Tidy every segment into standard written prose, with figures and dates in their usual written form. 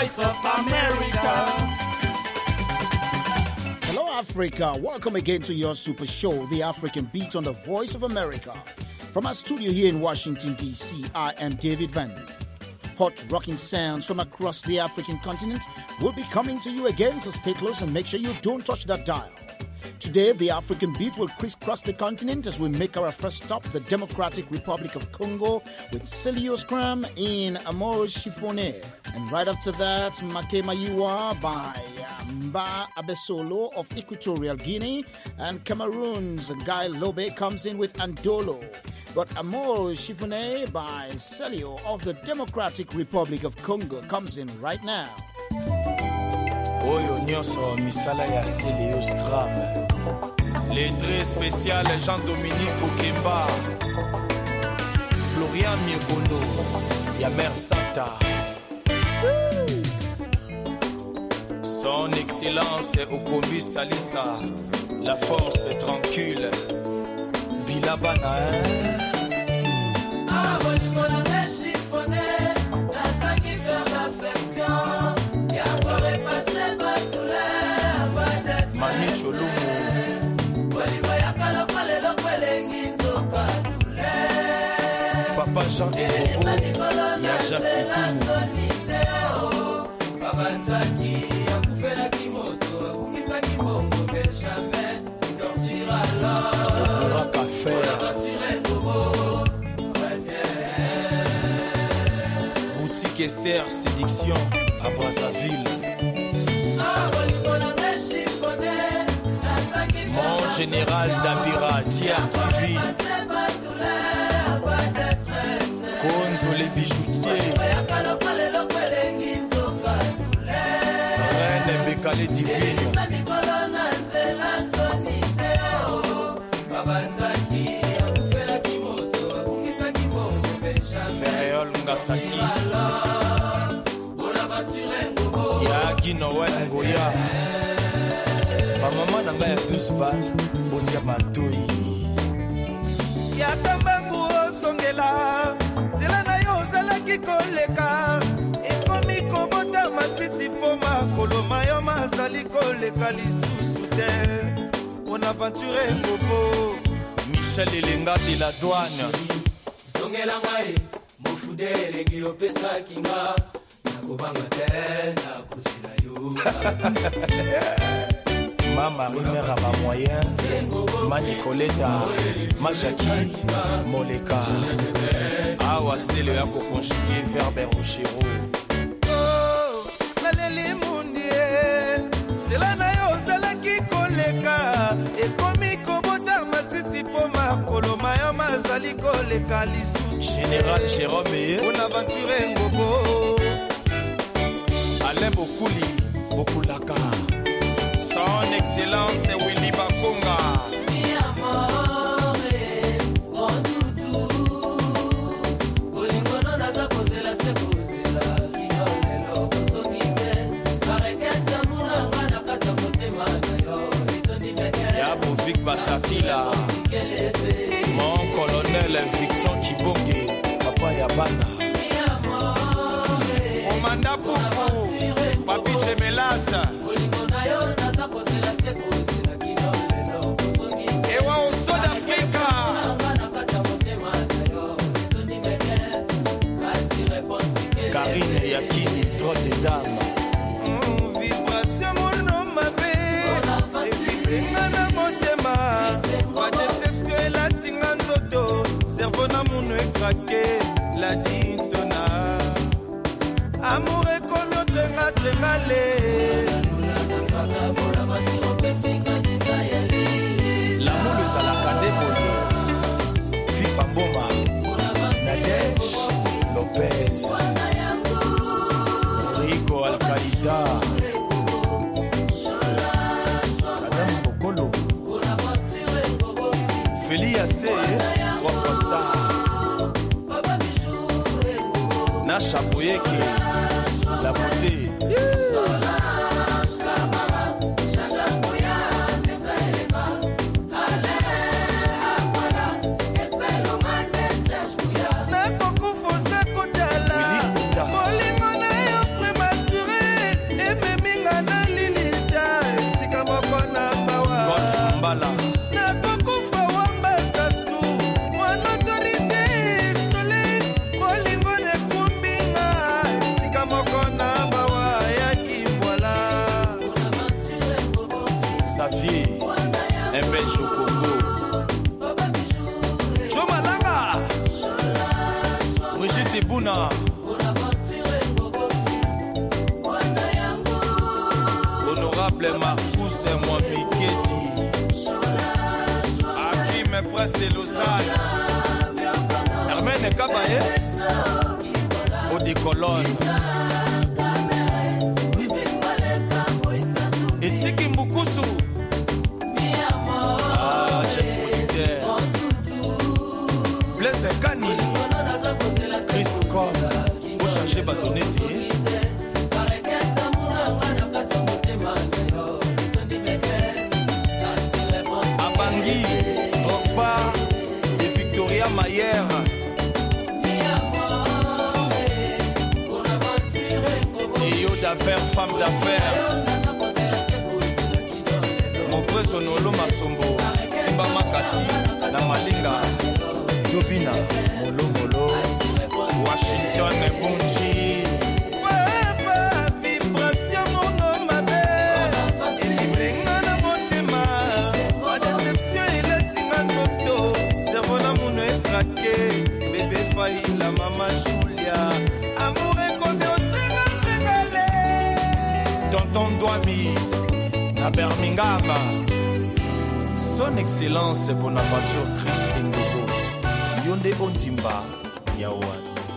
Voice of America. Hello, Africa. Welcome again to your super show, The African Beat on the Voice of America. From our studio here in Washington, D.C., I am David Van. Hot rocking sounds from across the African continent will be coming to you again, so stay close and make sure you don't touch that dial. Today, the African Beat will crisscross the continent as we make our first stop, the Democratic Republic of Congo, with Celio Scrum in Amour Chiffonnet. And right after that, Makema Yiwa by Mba Abesolo of Equatorial Guinea, and Cameroon's Guy Lobe comes in with Andolo. But Amour Chiffonnet by Celio of the Democratic Republic of Congo comes in right now. Oyo nyonso misala ya Celio Scrum. Les très spécial Jean-Dominique Okemba, Florian Miekondo, Yamer Santa. Son Excellence Okombi Salissa, la force tranquille. Bilabana, Mami Cholumu, Papa Jean Ebobo, Yaja Boutique Esther Sédiction à Brazzaville. Mon général d'Abira, TRTV. Konzo les bijoutiers. Reine Bekale divine. Ferréol Ngasakis. Yagi Noël Ngoya. Maman n'a pas tous ban, Botia Matoi. Yakambangu Songela, Zelana yo Salaki Koleka, Ekomi Kobota Matiti Poma, Koloma yo Mazali Koleka Lissousute, on aventure Ngobo. Michel Elenga de la douane. Songela Mai, Mofude Lengi Opesa Kinga, Nakobanga Tena, Kusila yo. Mama Rimère à ma moyen, Ma Nicoletta, Ma Jackie, Moleka. Awa c'est le yako conjugué verbe Rochero. Oh, la leli mundie, c'est la nayo Salaki Koleka, et komi Kobota Matiti Poma, Koloma yo Mazali Koleka Lissous. Général Jérôme et on aventure Ngobo. Alain Bokouli, Bokulaka. Son Excellence Willy Bakonga. Mi amore, mon doudou. Olingono naza kozela se kozela. Kinolelo kosomike. Marekeza munanga na kata motema na yo. Itondi beke. Yabo Vic Basafila. Mon colonel Vixon Kibonge. Papa Yabana. Mi amore. Omanda Poukou. Papi Chemelasa. Ewa au South Africa. Karine Yakini, trop de dames. Vibration mon nom m'appelle. Et nana motema. Pas déception et la singanzoto. Cerveau na mon est craqué. La dinsona. Amour et comme autre ngatengale. L'amour de Salakane Boye. FIFA Mboma. Nadège Lopez. Rico Al-Qaïda. Saddam Bokolo. Feli Yassé. 3 fois star. Nasha Boyeke. La beauté. Nakoku fose kotala. Molimo na yo prématuré. Mala nakokufa wamba sasu mwana autorité soleil bolingo nekumbinga esika moko na bawa ya kimbwala Xavier Mbel Chokongo Chomalanga Brigitte Bouna Honorable Marcus Mwamiketi Hakim Prince de Lausanne Hermène Kabaye Odi Colonne Etiki Mbukusu Blaise Kani Chris Com Pour chercher bâtonnette Abangi Drogba et Victoria Mayer Et yo d'affaires, femme d'affaires Mopreso Nolo Masombo Simba Makati na Malinga Tobina Molo Molo Washington Bunchi Wapa vibration mono mabe Ilibrenga na motema Wa déception ilatinga nzoto Cerveau na muno ekrake Bébé Faïla Mama Julia Amour ekomi otrenga trengale Tonton Douami à Birmingham. Son Excellence Bonaventure Chris Ndogo Yonde Ondimba Yawan.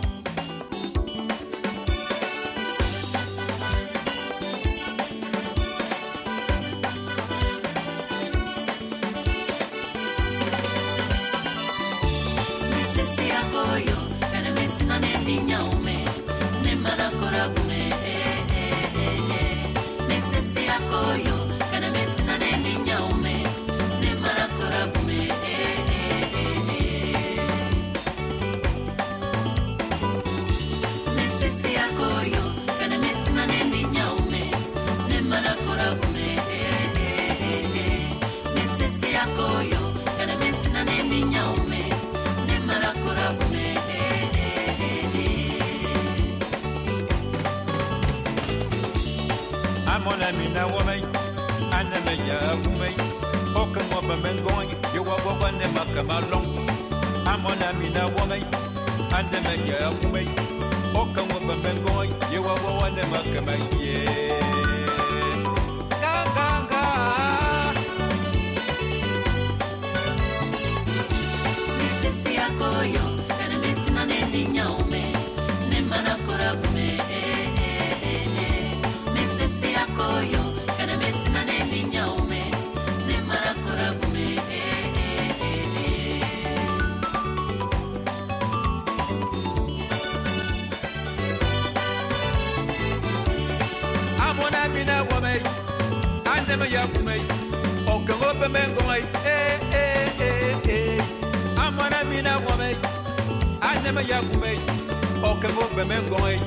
Mon ami na woman, and me ya woman. Okan woman going, you are one of my camalong. I'm on a mina woman, and me ya woman. Okan woman going, you are one of my camal. Ganga. Misesi akoyo, kana mesina ne nyaume, ne manakora bume. Never young me, or come up a man going, I'm one of me now, woman. I never young me, or come up a man going,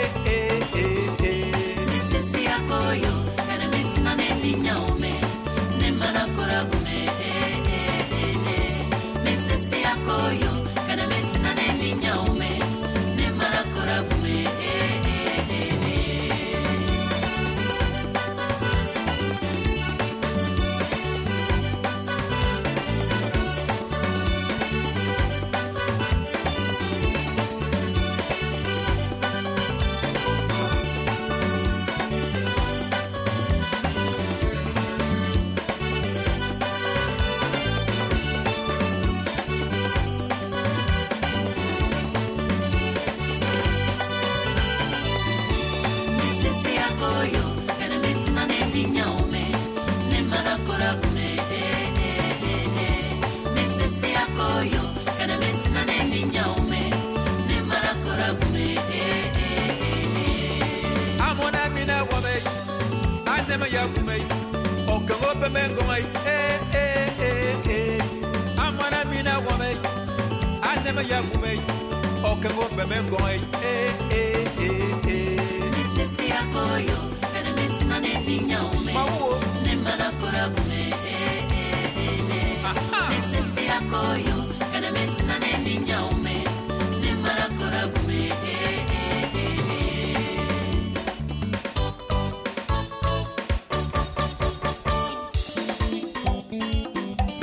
Mrs. Yakoyo, and a missing on any yome, Nemanakura Bume, Mrs. Yakoyo, and a missing on any yome, Nemanakura Bume.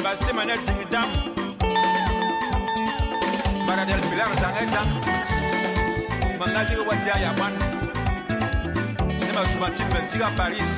semana ting dam. Para del pilar saneta. Mangali watia ya man. Nema jumati mensiga Paris.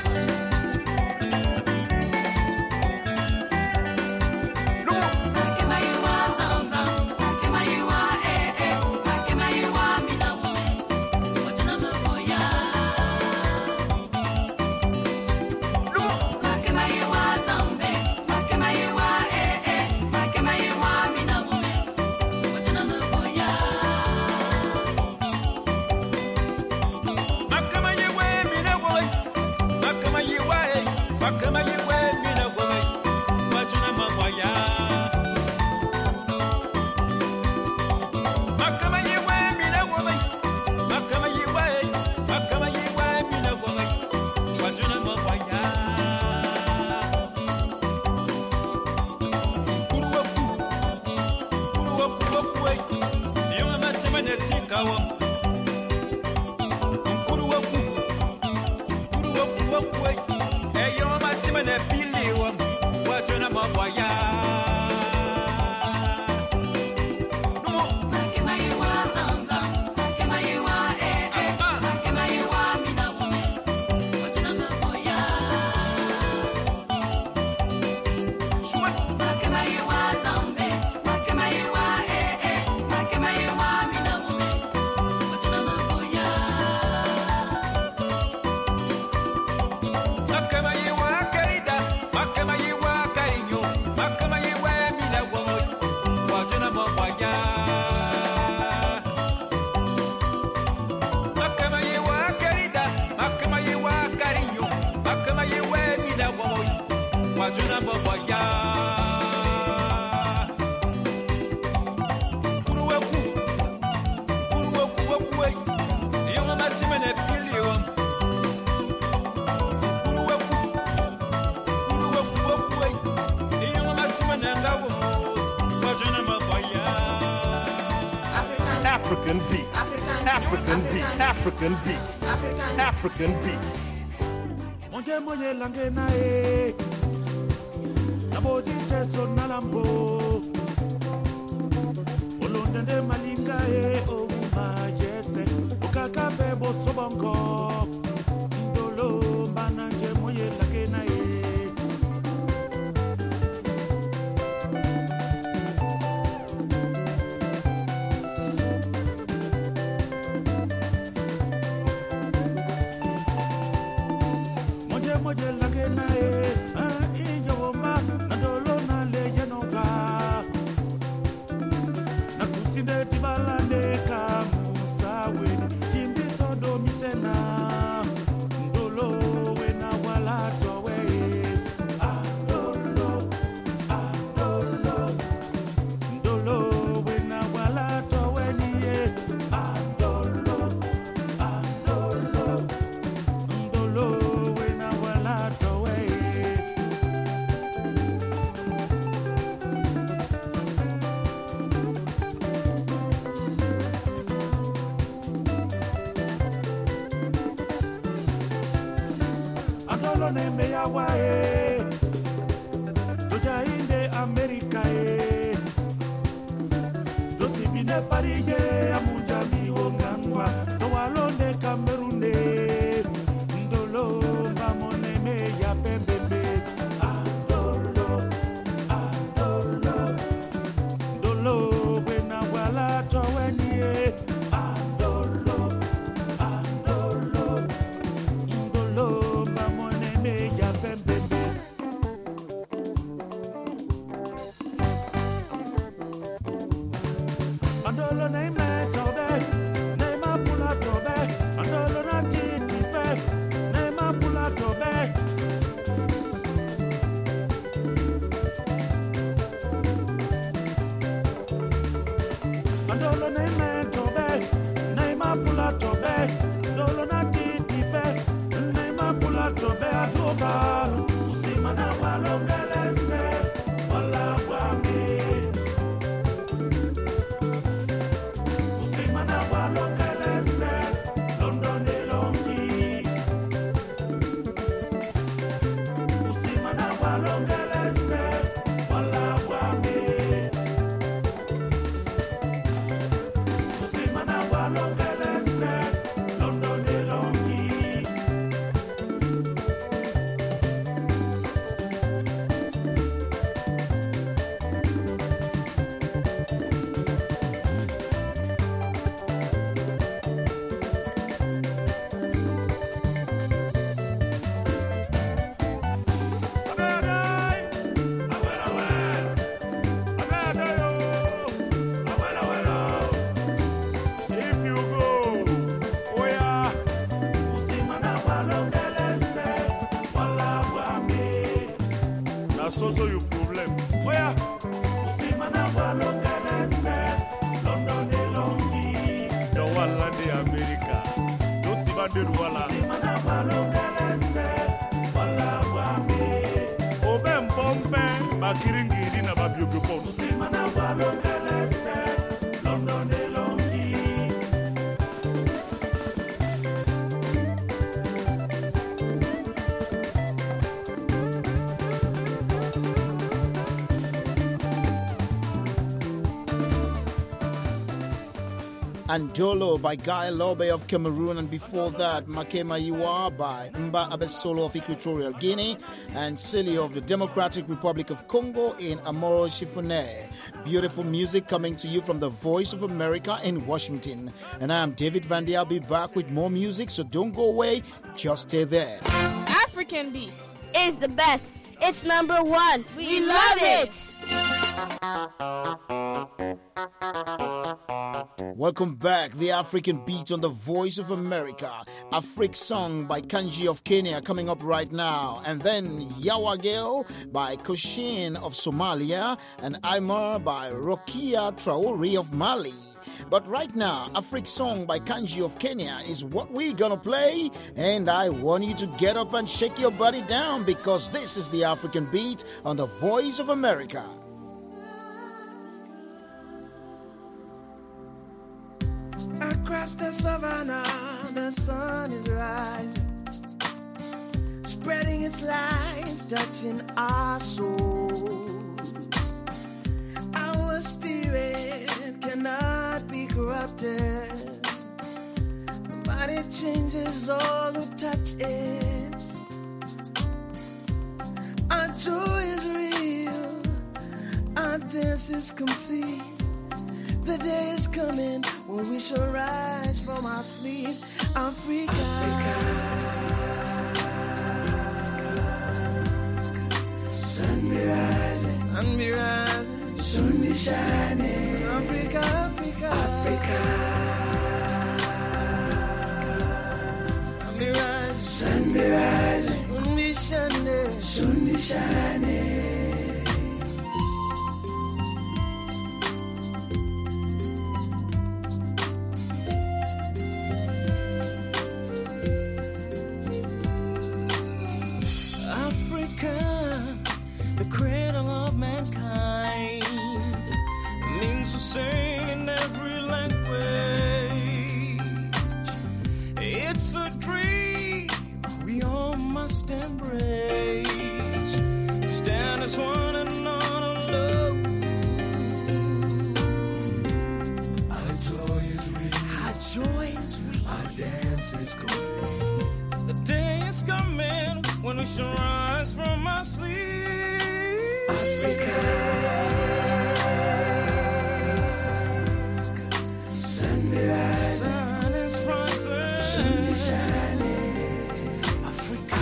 African beats. Monje moye lange na e Nabodi teso nalambo Olondende malinga e o majese Okaka bebo sobongo Ndolo mananje moye lange na e Nembe ya wae Toja inde Amerika e Tosibine parije amunja miwonganwa Towalonde Kamerune Ndolo mbamone me ya pembebe Andolo, andolo Ndolo wena wala towenye Andolo, andolo Ndolo mbamone ya pembebe Andolo na ime tobe na ima pula tobe Andolo na titi pe na ima pula tobe Andolo na ime tobe na ima pula tobe Andolo na titi pe na ima pula tobe Adoba usimana walongelese wala wami Usimana walongelese London de longi Usimana walongelese wala nasoso yo problème oya Simana balongelese London elongi Dawalande America no sibande wala Simana balongelese Wala wame Obem bombe makiringiri na babiogopo Simana balongelese London elongi Andolo by Guy Lobe of Cameroon, and before that, Makema Iwa by Mba Abesolo of Equatorial Guinea, and Silly of the Democratic Republic of Congo in Amoro Chiffonnet. Beautiful music coming to you from the Voice of America in Washington. And I'm David Vandy. I'll be back with more music, so don't go away, just stay there. African Beat is the best. It's number one. We love it. Welcome back. The African Beat on the Voice of America. Afrik Song by Kanji of Kenya coming up right now. And then Yawagel by Koshin of Somalia. And Aymar by Rokia Traore of Mali. But right now, Afrik Song by Kanji of Kenya is what we're gonna play. And I want you to get up and shake your body down, because this is the African Beat on the Voice of America. Across the savannah, the sun is rising, spreading its light, touching our souls. Our spirit cannot be corrupted, but it changes all who touch it. Our joy is real, our dance is complete. The day is coming when we shall rise from our sleep. Africa, sun be rising, sun be shining. Africa, sun be rising, sun be shining. Sing in every language. It's a dream we all must embrace. Stand as one and not alone. Our joy is real. Our dance is complete. The day is coming when we shall rise from our sleep. Africa. Sun is rising, sun is shining. Africa,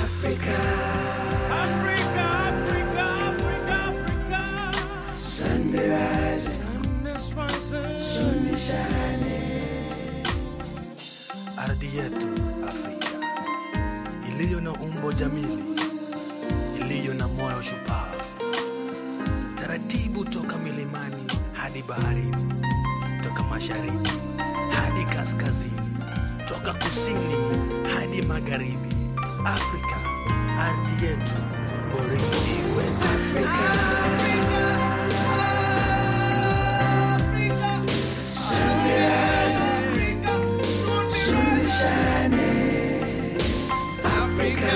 sun be rising, sun is shining. Ardhi yetu Afrika iliyo na umbo jamili, iliyo na moyo shupavu, taratibu toka milimani hadi baharini, toka mashariki hadi kaskazini, toka kusini hadi magharibi. Afrika, ardhi yetu, urithi wetu. Afrika, sun be rising, sun be shining. Africa,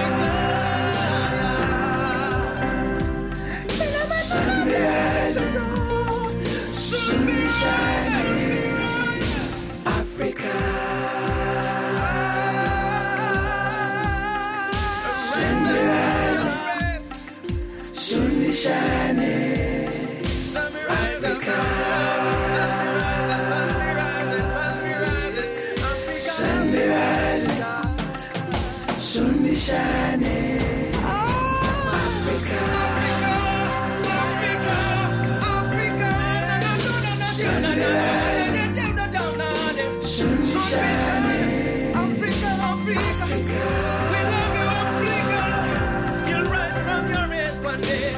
sun be rising, sun be shining. Africa, sun be rising, sun be shining. Africa, sun be rising, sun be shining. Africa, sun be rising, sun be shining. Africa, we love you, Africa. You'll rise from your rest one day.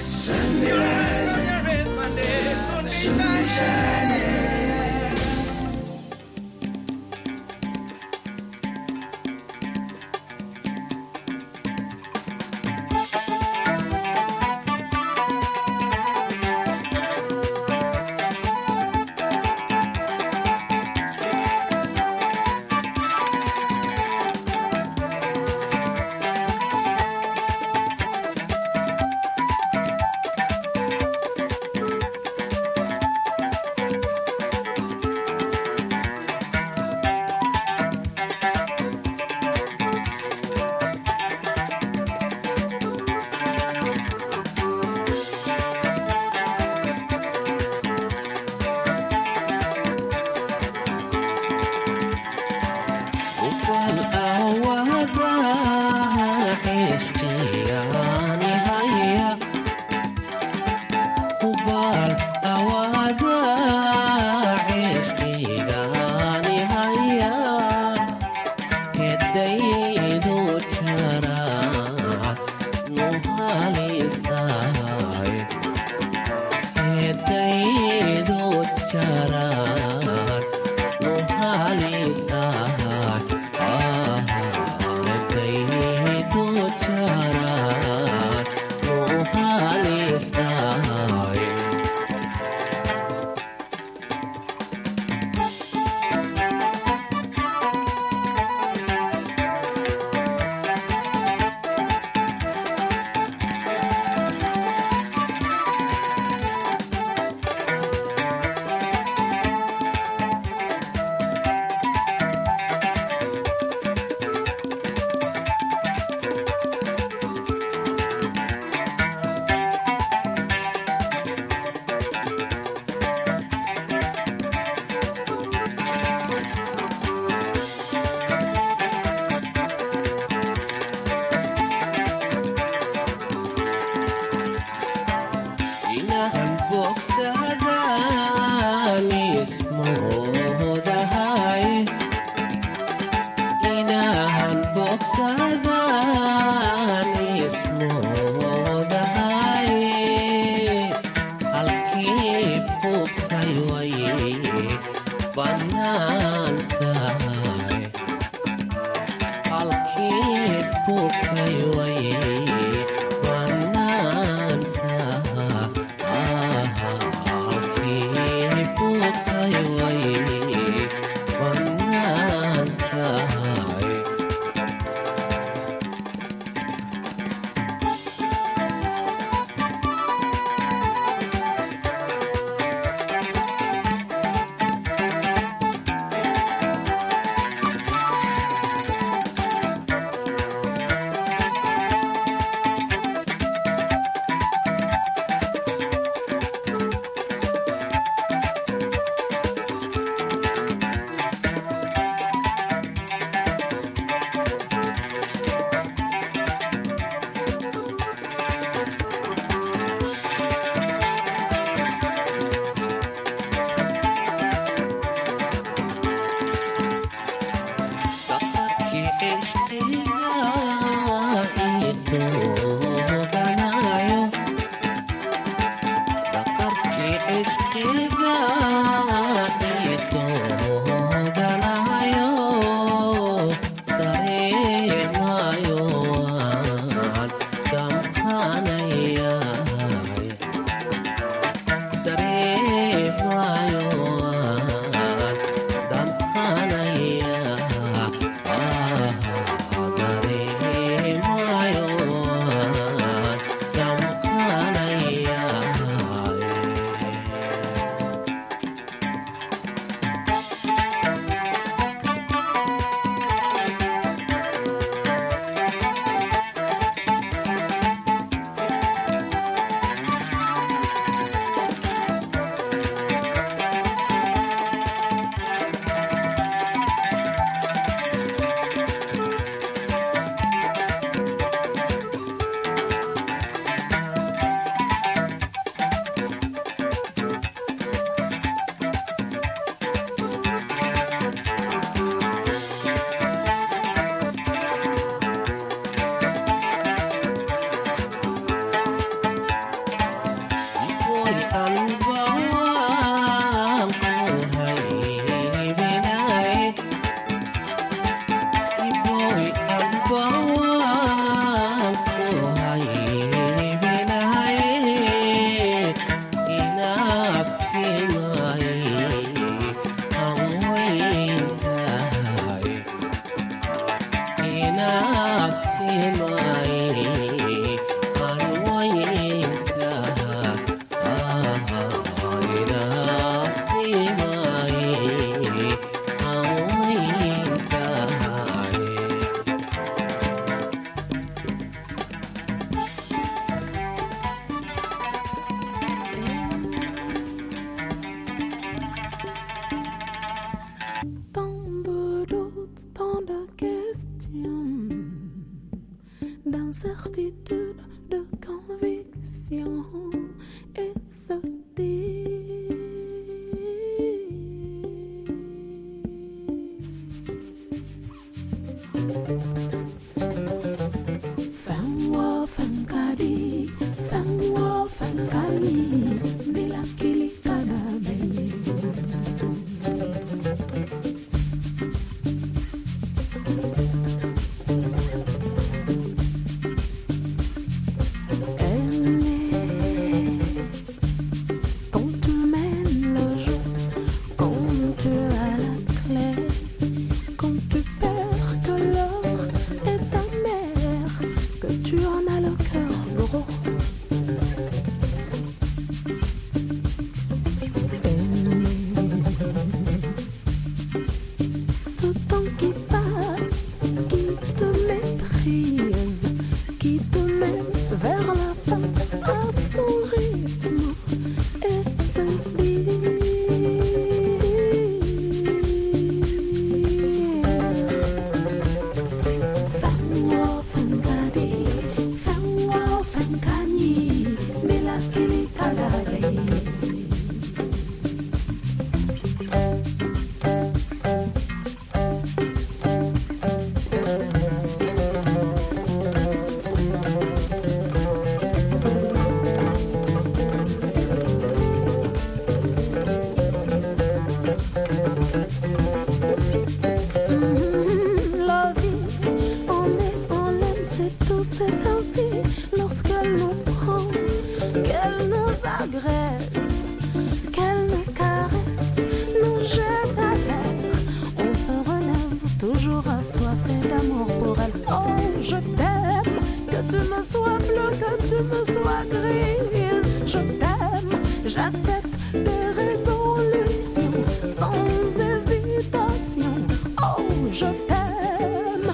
agresse, qu'elle nous caresse, nous jette à terre. On se relève toujours assoiffé d'amour pour elle. Oh, je t'aime, que tu me sois bleu, que tu me sois grise. Je t'aime, j'accepte tes résolutions sans hésitation. Oh, je t'aime.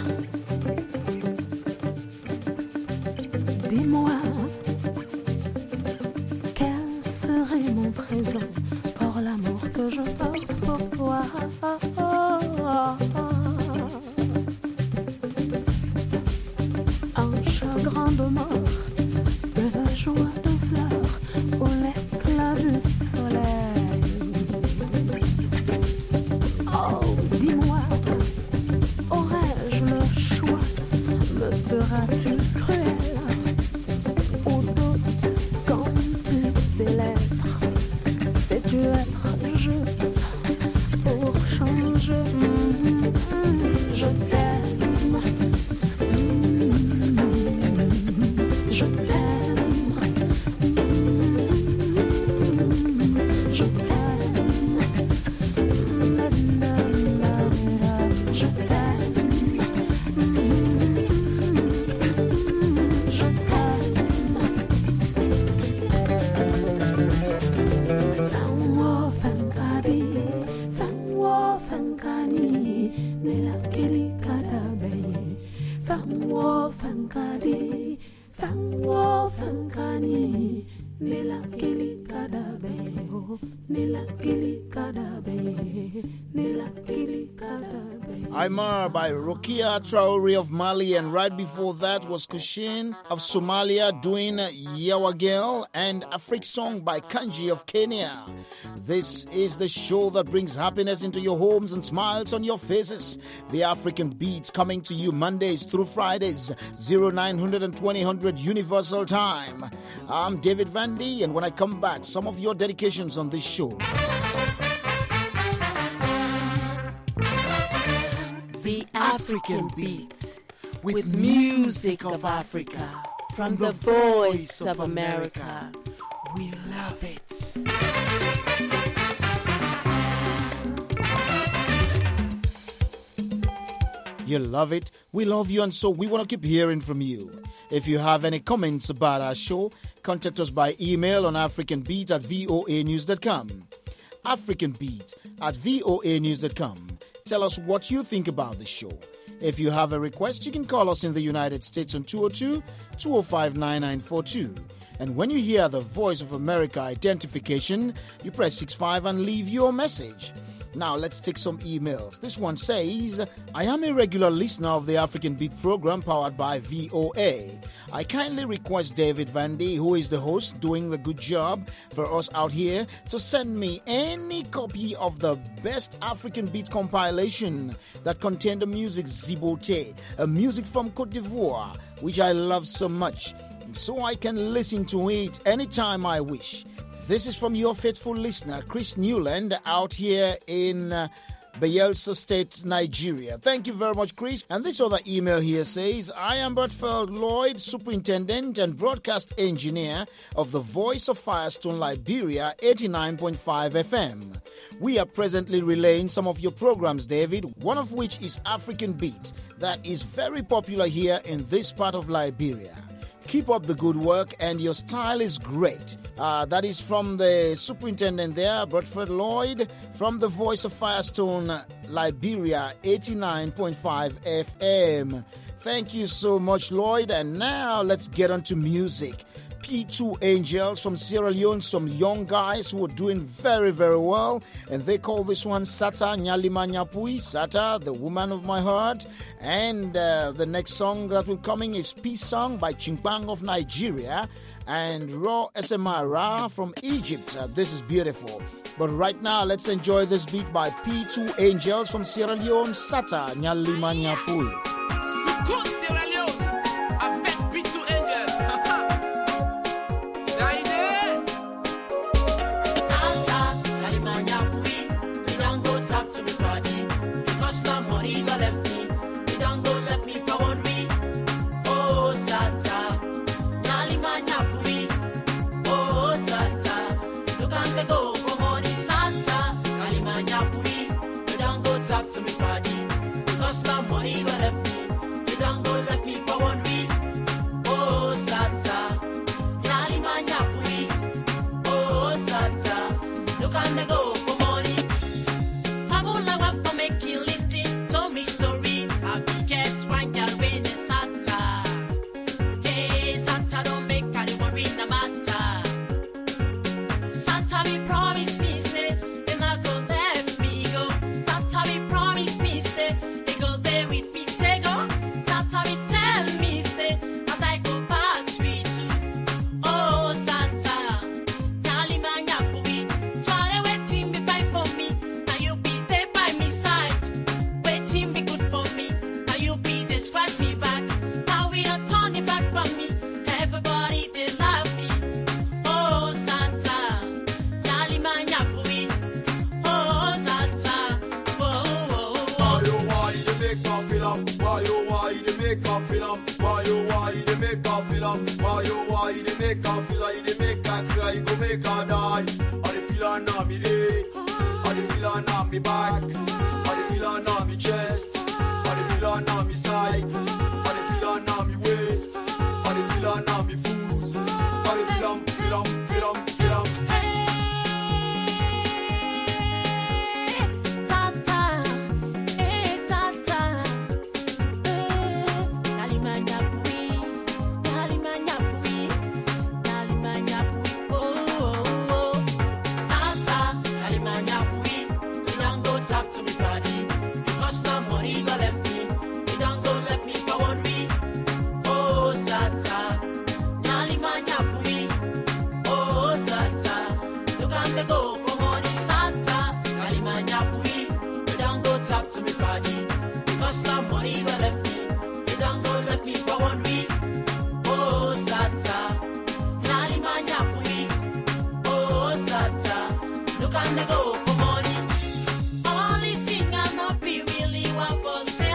Dis-moi, quel serait mon présent pour l'amour que je porte pour toi? Un chagrin de mort, de la joie de fleurs, ou l'éclat du soleil. Oh, dis-moi, aurais-je le choix? Me seras-tu cruel ou douce quand tu sais l'être? Sais-tu être juste pour changer? Je t'aime. Je t'aime. Je t'aime. Je t'aime. Aymar by Rokia Traore of Mali, and right before that was Kushin of Somalia doing Yawa Girl, and a freak song by Kanji of Kenya. This is the show that brings happiness into your homes and smiles on your faces. The African Beats, coming to you Mondays through Fridays, 0900 and 2000 Universal Time. I'm David Vandy, and when I come back, some of your dedications on this show. The African Beat, with music of Africa, from the voice of America. We love it. You love it, we love you, and so we want to keep hearing from you. If you have any comments about our show, contact us by email on africanbeat@voanews.com. africanbeat@voanews.com. Tell us what you think about the show. If you have a request, you can call us in the United States on 202-205-9942. And when you hear the Voice of America identification, you press 65 and leave your message. Now let's take some emails. This one says, I am a regular listener of the African Beat program powered by VOA. I kindly request David Vandy, who is the host doing the good job for us out here, to send me any copy of the best African Beat compilation that contained the music Zibote, a music from Cote d'Ivoire, which I love so much, so I can listen to it anytime I wish. This is from your faithful listener, Chris Newland, out here in Bayelsa State, Nigeria. Thank you very much, Chris. And this other email here says, I am Bertfeld Lloyd, Superintendent and Broadcast Engineer of the Voice of Firestone, Liberia, 89.5 FM. We are presently relaying some of your programs, David, one of which is African Beat, that is very popular here in this part of Liberia. Keep up the good work, and your style is great. That is from the superintendent there, Bertford Lloyd, from the Voice of Firestone, Liberia, 89.5 FM. Thank you so much, Lloyd. And now let's get on to music. P2 Angels from Sierra Leone, some young guys who are doing very, very well. And they call this one Sata Nyalima Nyapui, Sata, the woman of my heart. And the next song that will coming is Peace Song by Chimpang of Nigeria and Raw SMRA from Egypt. This is beautiful. But right now, let's enjoy this beat by P2 Angels from Sierra Leone, Sata Nyalima Nyapui. Sierra Leone, avec P2 Angels. Oh, Sata, Because now money go left me. You don't go left me for one week. Oh, Santa. Nyali manyapui. Oh, Santa. Look on the go for money. Pabula wap for make you listen to me story. I be get one girl when it's Santa. Hey, Santa don't make anyone worry no matter. Santa be promise me say, they not go let me go. Santa be promise me say, they go there with me, they go. Santa be tell me say, that I go back sweet too. Oh Santa, nyali manyapui, try waiting be fine for me. Now you be there by me side, waiting be good for me. Now you be there scratch me back. Now we are turning back from me. Everybody they love me. Oh Santa, nyali manyapui. Oh Santa, oh oh oh. Why you make her feel up? Why they make her feel up? Why they make her feel up? Why they make her feel like they make her cry, go make her die? Are they feeling on me day? Are they feeling on me back? Are they feeling on me chest? Are they feeling on me side? Are they feeling on me waist? Are they feeling on me foot? Are they feeling? Santa, hey Santa, nyali manyapui, oh oh oh. Santa, nyali manyapui, you don't go talk to me body, because no money go left me, you don't go left me for one week. Oh Santa, nyali manyapui, oh Santa, look on the go for money. Santa, nyali manyapui, you don't go talk to me body, because no money go left me, you don't go left me for one week. Oh Santa, nyali manyapui, oh Santa, look on the go for money. All these things I not be really want for say.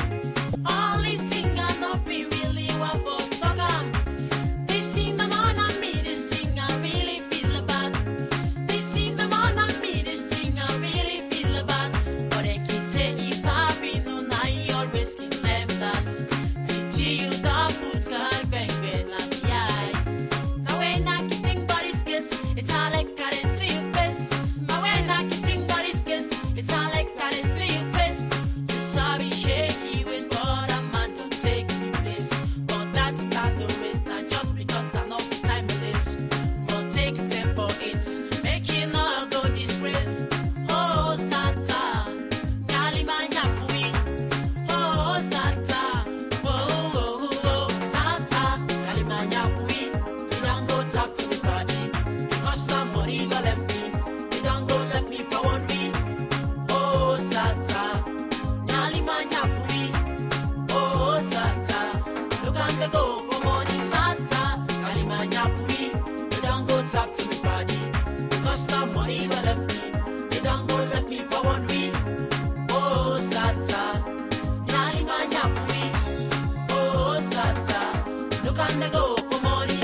All these things I not be really want for talk. This thing the man on me, this thing I really feel about. This thing the man on me, this thing I really feel about. But they can say if I be no, I always can left us. Titi you the food sky bang bang on the eye. Now when I can think about this kiss, it's all like I didn't see your face. Now when I can think about this kiss, it's all like I didn't see your face. You sorry shaky ways, but a man don't take me place. But that's not the risk, not just because I know the time it is. But take time for it, make it not go disgrace. Oh Santa, nyali manyapui. Oh Santa, oh oh oh. Santa, nyali manyapui. You don't go talk to me body, because no money go left me. You don't go left me for one week. Oh Santa, nyali manyapui. Oh Santa, look on the go for money. Santa, nyali manyapui. You don't go talk to me body, because no money go left me. You don't go left me for one week. Oh Santa, nyali manyapui. Oh Santa, look on the go for money.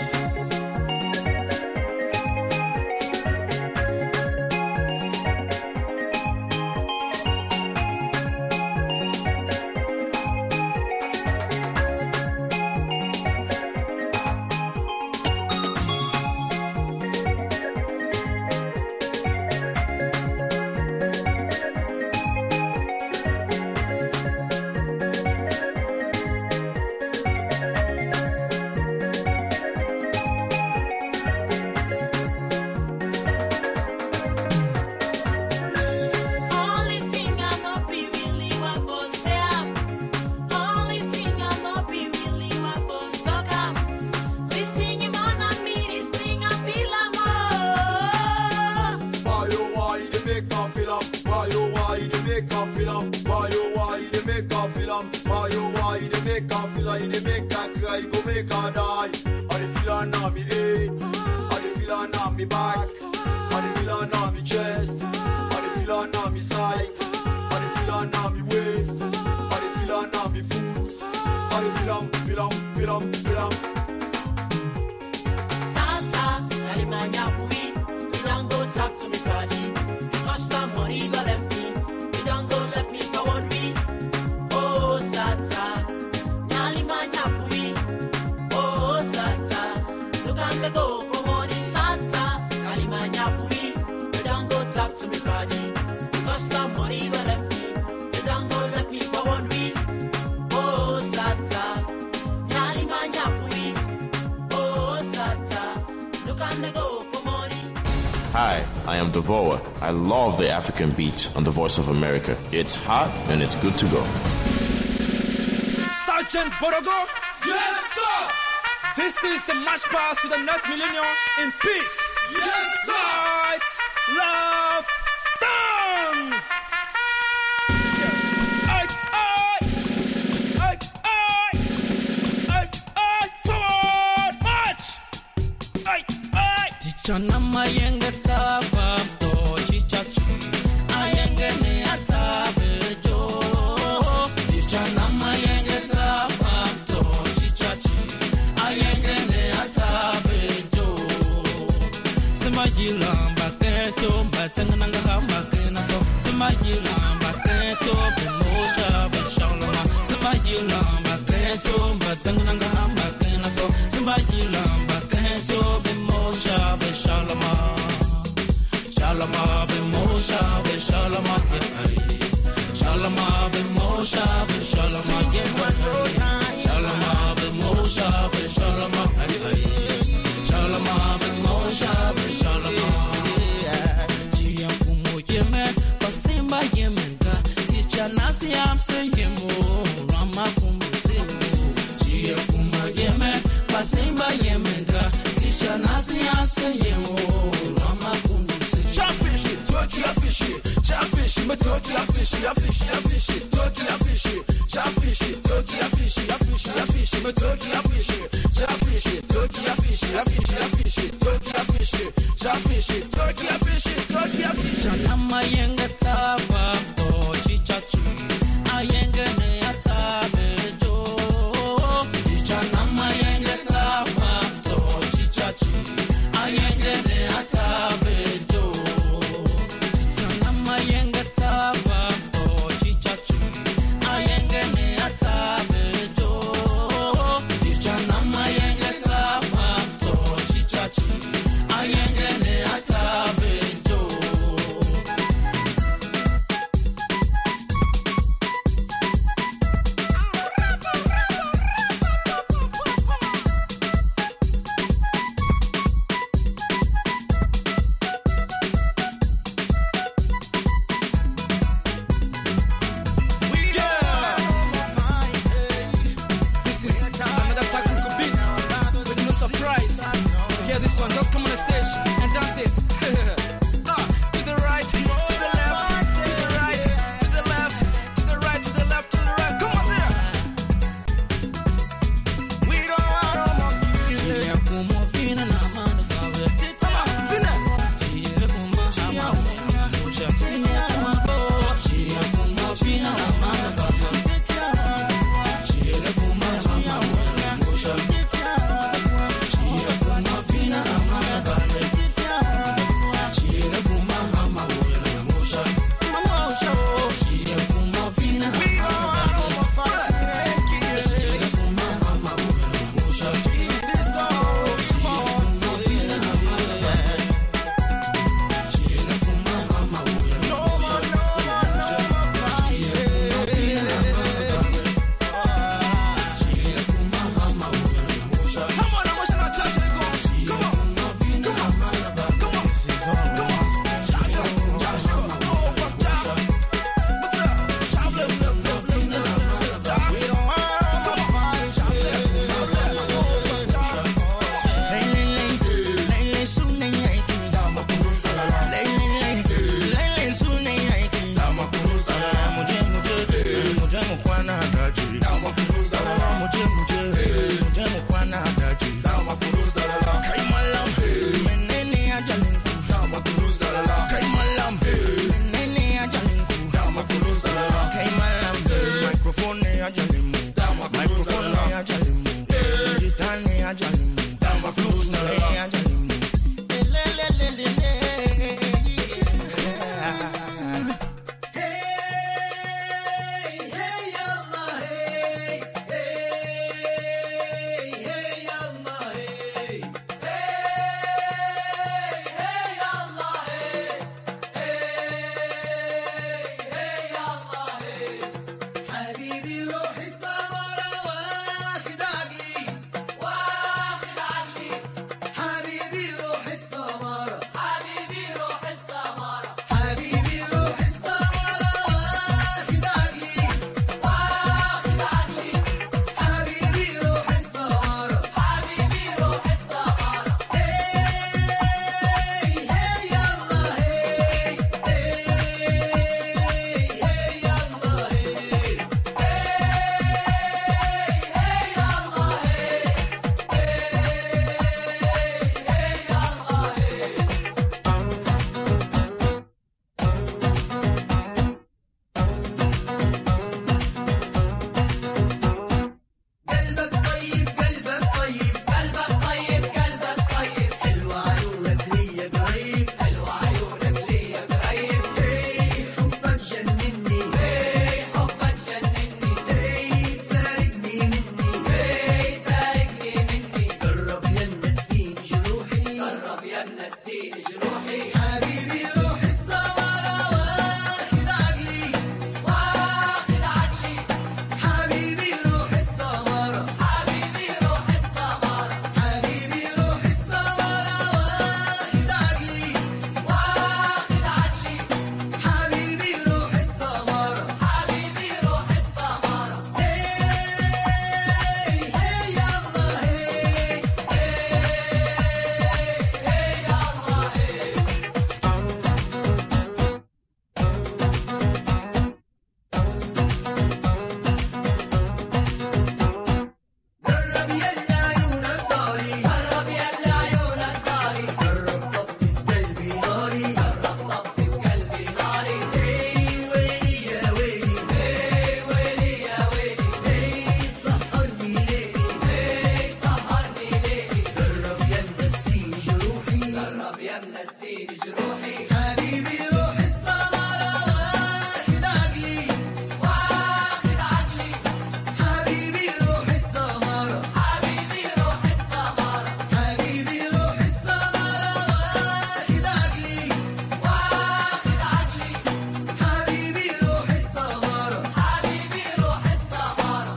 All these things I not be really want for say. All these things I not be really want for talk. This thing you man on me, this thing I feel more. Why they make her feel up? Why they make her feel up? Why they make her feel up? Why they make her feel like they make her cry, go make her die? Are they feeling on me day? Are they feeling on me back? Are they feeling on me chest? Are they feeling on me side? Are they feeling on me waist? Are they feeling on me foot? Are they feeling? Santa, nyali manyapui. You don't go talk to me body, because no money go left me. You don't go left me for one week. because the money go left me. You don't go let me go on we. Oh Sata, Nyali Manyapui. Oh Sata, look and they go for money. Hi, I am Devoa. I love the African beat on the Voice of America. It's hot and it's good to go. Sergeant Borogo? Yes, sir! This is the march past to the next millennium in peace. Yes, sir! Right, love, done! Forward, march! Tichana mayenga taba to chichachi. Ayenge ne atabe jo. Tichana mayenga taba to chichachi. Ayenge ne atabe jo. Semayilamba keto batengana ngamba kenato. Semayilamba keto vimosha vishaloma. Semayilamba keto batengana ngamba kenato. Semayilamba keto vimosha vishaloma. Shaloma vimosha vishaloma. Shaloma vimosha vishaloma. Shaloma vimosha vishaloma. Shaloma vimosha vishaloma. Chia kumo yeme pasimba yemenga. Ticha nasi amse yemo rama kumse. Chia kumo yeme pasimba yemenga. Ticha nasi amse yemo rama kumse. Chafishi, Turkey fishy, chafishi, me Turkey fishy, fishy, Turkey fishy, chafishi, Turkey fishy, fishy, me Turkey fishy, chafishi, Turkey fishy, fishy, Turkey fishy, chafishi, Turkey fishy, Chanama yenga taba to chichachi, ayenga ne atabe jo. Chanama yenga taba to chichachi, ayenga ne atabe jo. Chanama yenga taba to chichachi, ayenga ne atabe jo. Chanama yenga taba to chichachi, ayenga ne atabe jo. This is another technical beat with no surprise. Hear this one, just come on the stage and dance it. To the right, to the left, to the right, to the left, to the right, to the left, to the right. Come on, Sarah. We don't want no monkeys. Come on, Fina, na mano sabe. Come on, Fina. Fina, na mano sabe. نسيني جروحي حبيبي روح السمرة واخد عقلي واخد عقلي حبيبي روح السمرة حبيبي روح السمرة حبيبي روح السمرة واخد عقلي واخد عقلي حبيبي روح السمرة حبيبي روح السمرة هي يلا جرب يلا عيونك طاري جرب يلا عيونك طاري جرب طفي بقلبي ناري جرب طفي بقلبي ناري ويلي يا ويلي ويلي يا ويلي سهرني ليلي سهرني ليلي جرب يا منسيني جروحي جرب يا منسيني جروحي حبيبي روح السمرة واخد عقلي واخد عقلي حبيبي روح السمرة حبيبي روح السمرة حبيبي روح السمرة واخد عقلي واخد عقلي حبيبي روح السمرة حبيبي روح السمرة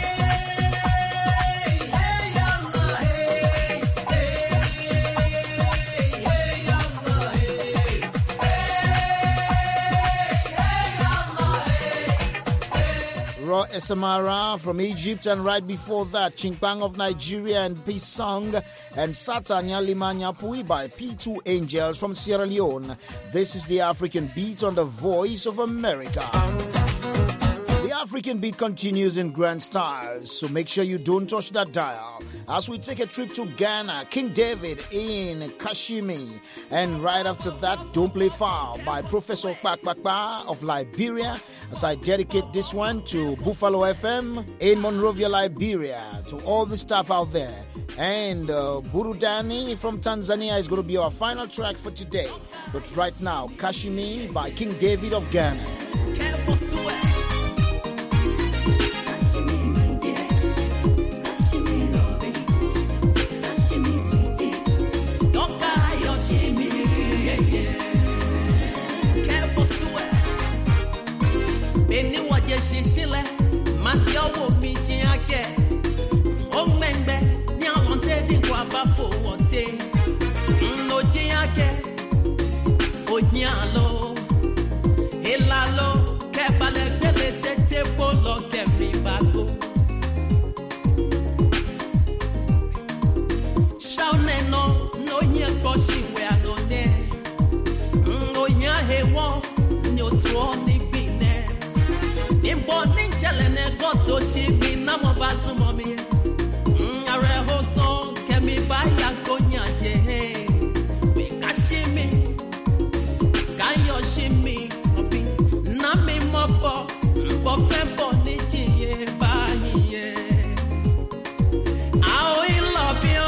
Raw Esamara from Egypt, and right before that, Chinkpang of Nigeria and Peace Song, and Satanya Limanya Pui by P2 Angels from Sierra Leone. This is the African Beat on the Voice of America. The African Beat continues in grand style, so make sure you don't touch that dial. As we take a trip to Ghana, King David in Kashimi. And right after that, Don't Play Foul by Professor Kpakpakpa of Liberia. As I dedicate this one to Buffalo FM in Monrovia, Liberia, to all the staff out there. And Burudani from Tanzania is going to be our final track for today. But right now, Kashimi by King David of Ghana. Shishile, Matio Mishiake, Omembe, Nyawante, Dinquabafo, Wante, No Jiake, Onyalo, Elalo, Kebale, Tete, Polo, Kemi Bago. Shauneno, no Yakoshi, where no name, no Yahewo, no Tuoni. Important challenge got to ship me now basu mommy. Are ho song can me buy a konya je. We kashimi. Can you shimmy? Nami mopo. Bofembo ni jiye bahiye. I love you.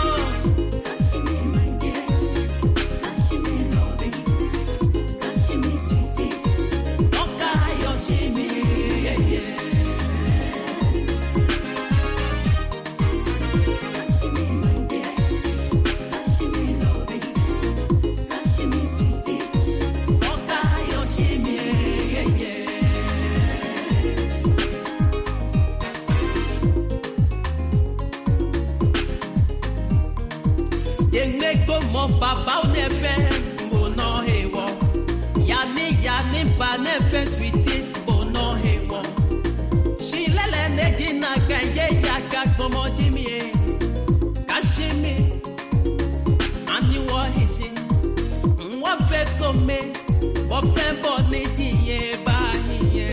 Mo baba o nefe mo no hewo yani ba nefe sweetie mo no hewo shi lele neji na kanje ya ka gbomo jimi e kashimi ani wo hishi nwa fe kome bo fe bo neji ye ba niye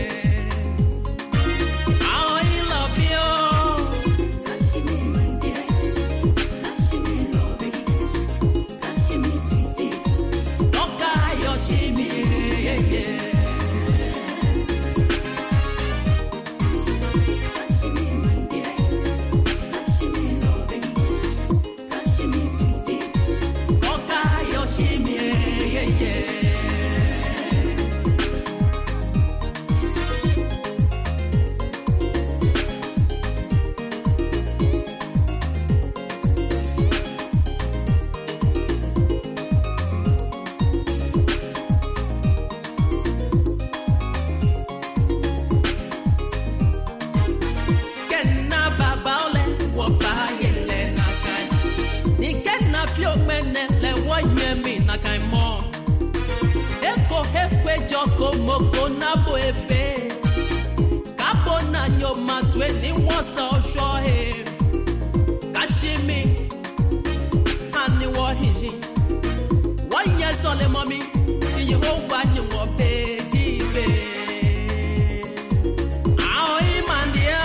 I love you. kona boefe kapona nyoma 21 so shohe kashimi ani wo hiji wanye sole mommy ti wo wa ni wo beji be ai mandia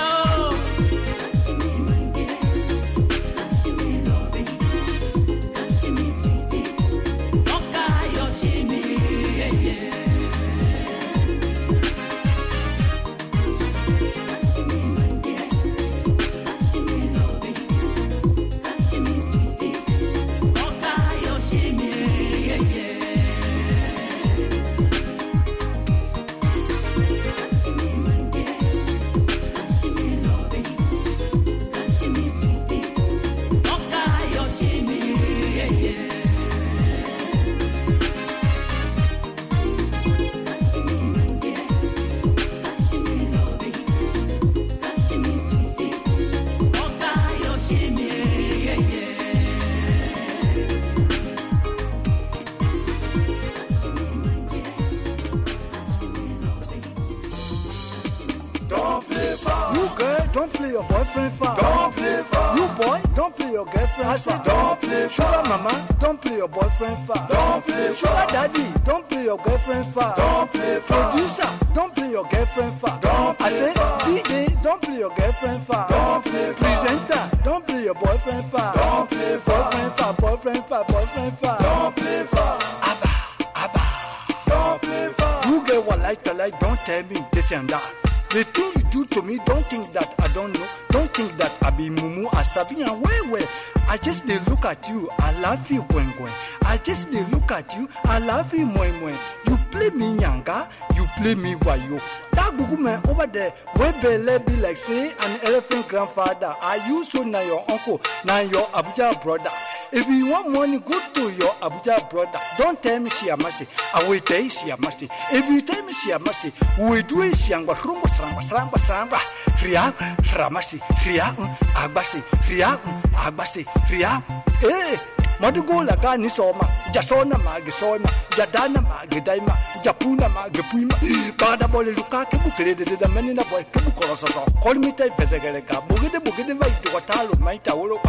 Don't play your boyfriend far. Don't play far. You boy, don't play your girlfriend. I said don't play far. Sugar mama, don't play your boyfriend far. Don't play far. Sugar daddy, don't play your girlfriend far. Don't play far. Producer, don't play your girlfriend far. Don't play I said DJ, don't play your girlfriend far. Don't play far. Presenter, don't play your boyfriend far. Don't play far. Boyfriend far, boyfriend far, boyfriend far. Don't play far. Abba, abba. Don't play far. You get what like to like, don't tell me this and that. The thing you do to me, don't think that I don't know. Don't think that I be mumu asabi and where. I just they look at you, I love you gwen. I just they look at you, I love you moi. You play me nyanga, you play me wayo. That gugu man over there, where belle be like say an elephant grandfather. Are you so now your uncle, now your Abuja brother? If you want money, go to your Abuja brother. Don't tell me she a mercy. I will tell you she a mercy. If you tell me she a mercy, we do it she angwa rumbo samba. Ria, ramasi, ria, agbasi, ria, agbasi, ria. Eh, Madugo la gani soma, jasona magisona, jadana magidaima, japuna magipuima. Bada bole luka kebukele de menina boy kebukoroso. Call me type vezegereka. Bugede vai to watalo maita wolopa.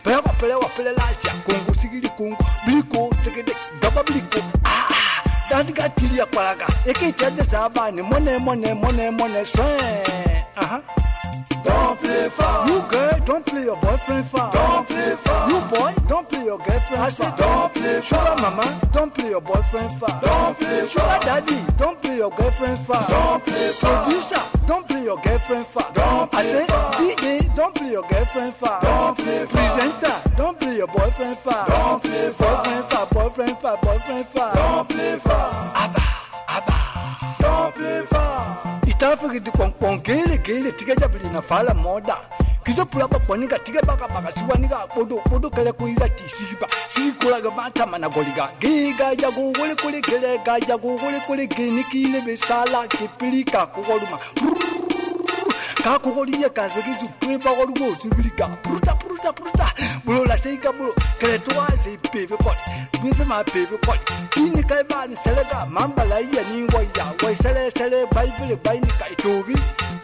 Pele lasia, kungu sigili kungu, bliko, tegede, daba bliko. That got tilia paraga. Eke chade sabani, money, swear. Don't play far. You girl, don't play your boyfriend far. Don't play far. You boy, don't play your girlfriend far. I said don't play far. Sugar mama, don't play your boyfriend far. Don't play far. Sugar daddy, don't play your girlfriend far. Don't play far. Producer, don't play your girlfriend far. Don't play I said DJ, don't play your girlfriend far. Don't play far. Presenter, don't play your boyfriend far. Don't play far. Boyfriend far. Don't play far. Abba. Don't play far. Itafiki di pong gele tiga jabli na fala moda. Kisa pula pa kwanika tiga baka suwanika podo kale kuiga tisiba. Si kula ga mata mana goliga. Giga jago wole kele ga jago wole geni kile besala kipilika kukoluma. Kakokoliya kazekizu kwepa kolugo sibilika. Pruta. Bulo la seika bulo. Kretoa se peve koli. Nise ma peve koli. Kini kaiba ni selega mamba la iya ni waya. Wai sele baibele baini kaitobi.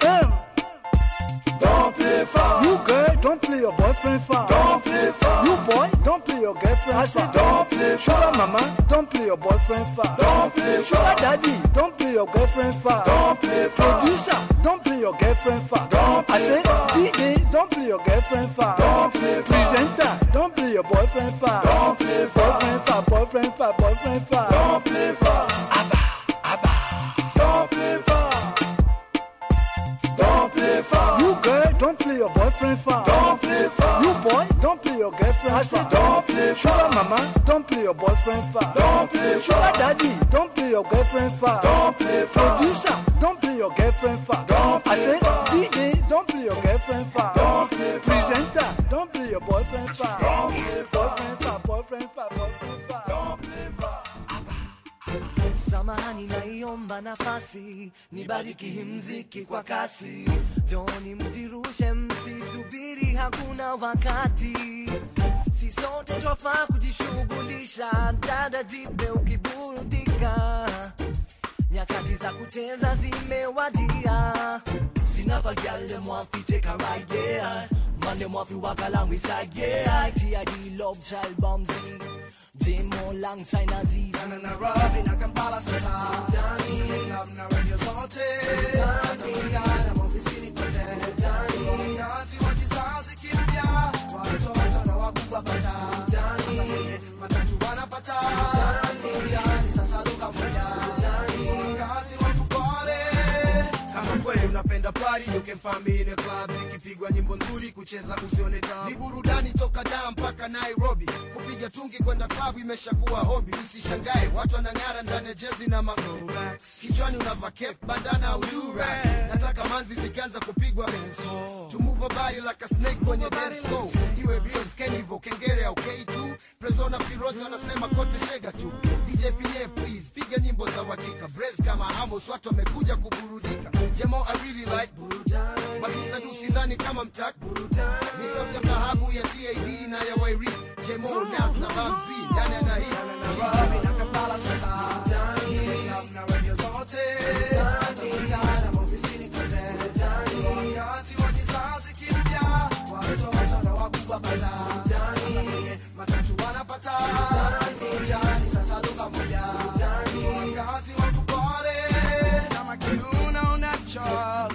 Don't play far. You girl, don't play your boyfriend far. Don't play far. You boy, don't play your girlfriend far. I said don't play far. Sugar mama, don't play your boyfriend far. Don't play far. Sugar daddy, don't play your girlfriend far. Don't play far. Producer, don't play your girlfriend far. Don't play I said DJ, don't play your girlfriend far. Don't play far. Presenter, don't play your boyfriend far. Don't play far. Boyfriend far. Don't play far. Abba. Don't play far. Don't play far. You girl, don't play your boyfriend far. Don't play far. You boy, don't play your girlfriend far. I said don't play far. Sugar mama, don't play your boyfriend far. Don't play far. Sugar daddy, don't play your girlfriend far. Don't play far. Producer, don't play your girlfriend far. Don't play I said DJ, don't play your girlfriend far. Don't play far. Presenter, don't play your boyfriend far. Don't play far. Boyfriend far. Don't play far. Samahani naiomba nafasi, nibariki mziki kwa kasi. Joni mjirushe msisubiri hakuna wakati. Si sote twafaa kujishughulisha, dada jipe ukiburudika. Nyakati za kucheza zimewadia. Sina fagyal them want fi take a ride, yeah. Man them want fi walk along with side, yeah. T.I.D. Love Child Bumsy, J-Mo alongside Aziz. Na Robin na Kampala sasa Dani Love na radio zote Dani Skala mofisini kote Dani Kati wa kizazi kipya watoto na wakubwa pata Dani matatu wanapata Dani sasa luka moja Dani Kati wa fukore kama kweli unapenda party you can find me in a club zikipigwa nyimbo nzuri kucheza usione tabu ni burudani toka Dar mpaka Nairobi kupiga tungi kwenda club imeshakuwa hobby usishangae watu wanang'ara ndani ya jezi na maglobacks kichwani unavaa cap bandana au durag nataka manzi zikianza kupigwa benzo to move a body like a snake kwenye dance floor iwe bills Kenivo Kengere au K2 Prezona Firozi wanasema kote shega tu DJ PA please piga nyimbo za uhakika Brez kama Amos watu wamekuja kuburudika Jemo I really like burudani masista dusidhani kama mtak burudani ni sauti ya dhahabu ya TAD na ya Wairi Jemo Nas na Bamzi ndani na hii Robin na Kampala sasa Dani Love na radio zote Dani Skala mofisini kote Dani Kati wa kizazi kipya watoto na wakubwa pata Dani matatu wanapata Dani sasa lugha moja Dani Kati wa kupore kama kiuna unacho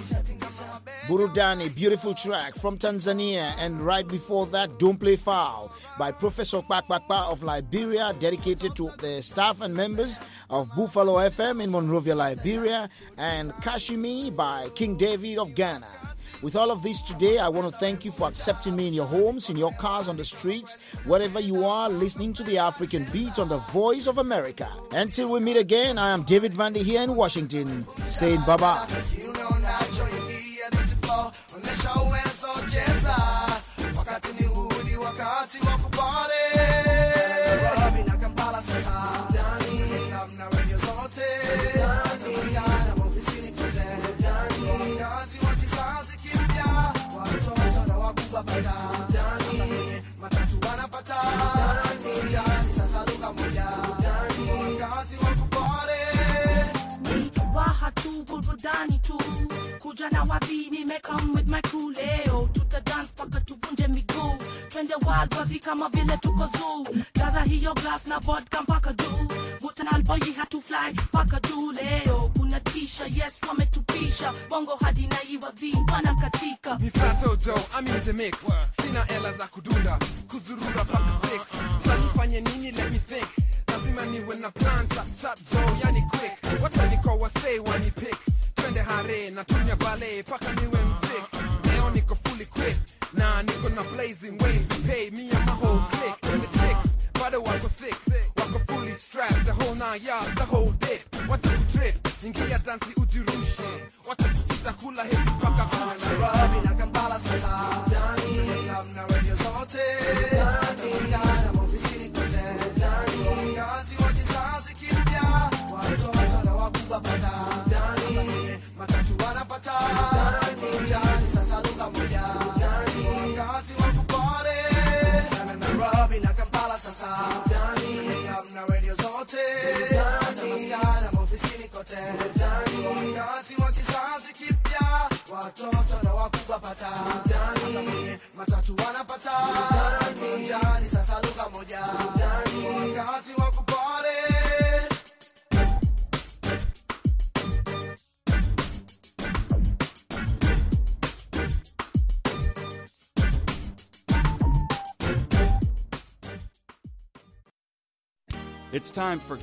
Burudani, beautiful track from Tanzania, and right before that, Don't Play Foul by Professor Kpakpakpa of Liberia, dedicated to the staff and members of Buffalo FM in Monrovia, Liberia, and Kashimi by King David of Ghana. With all of this today, I want to thank you for accepting me in your homes, in your cars, on the streets, wherever you are, listening to the African Beat on the Voice of America. Until we meet again, I am David Vandy here in Washington, saying bye-bye. Onesha uwezo cheza wakati ni hudi wakati wa kupare Robin na Kampala sasa Dani Love na radio zote Dani Skala mofisini kote Dani Kati wa kizazi kipya watoto na wakubwa pata Dani matatu wanapata Dani sasa lugha moja Dani Kati wa kupare ni waha tu burudani tu kuja na wadhini me come with my crew leo tuta dance paka tuvunje miguu twende wild wazi kama vile tuko zoo jaza hiyo glass na vodka mpaka juu vuta na alboyi hatu fly paka juu leo kuna tisha yes wametupisha bongo hadi na iwadhi wanakatika ni Satojo I'm in the mix sina ela za kudunda kuzurura paka 6 sasa nifanye nini let me think lazima niwe na plan tap Joe yani quick wataniko wasay wani pick twende hare na tumia ballet paka niwe msick leo niko fully equipped na niko na blazing ways to pay me and my whole clique the chicks bado wako sick wako fully strapped the whole 9 yards the whole dip watakutrip ingia dansi ujirushe watakuchita kula hivi paka kuche Robin na Kampala sasa Dani Love na radio zote Dani Skala mofisini kote Dani Kati wa kizazi kipya watoto na wakubwa pata Dani matatu wanapata Dani sasa lugha moja Dani Kati wa kupore na Robin na Kampala sasa Dani Love na radio zote Dani Skala mofisini kote Dani Kati wa kizazi kipya watoto na wakubwa pata Dani matatu wanapata Dani sasa lugha moja Dani Kati wa kupore It's time for